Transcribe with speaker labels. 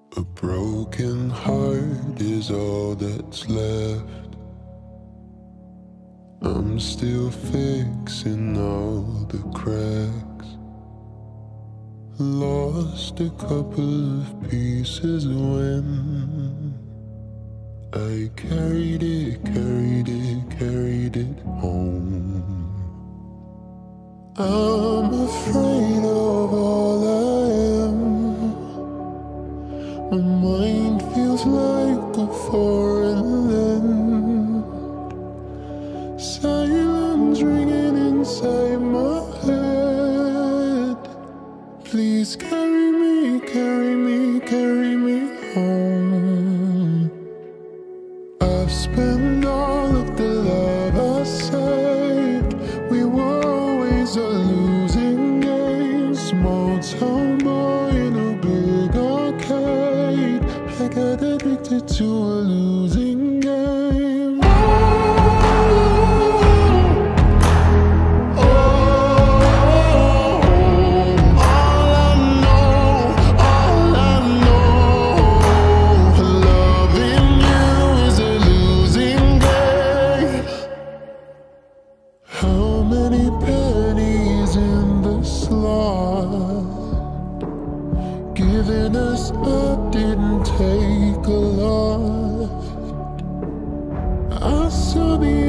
Speaker 1: A broken heart is all that's left. I'm still fixing all the cracks. Lost a couple of pieces when I carried it home. I'm afraid of all I am. My mind feels like a foreign land. Silence ringing inside my head. Please carry me, carry me, carry me home. I've spent all of the love I saved. We were always a losing game. Small town boy in a big arcade. I got addicted to a losing game. How many pennies in the slot? Giving us up didn't take a lot. I saw the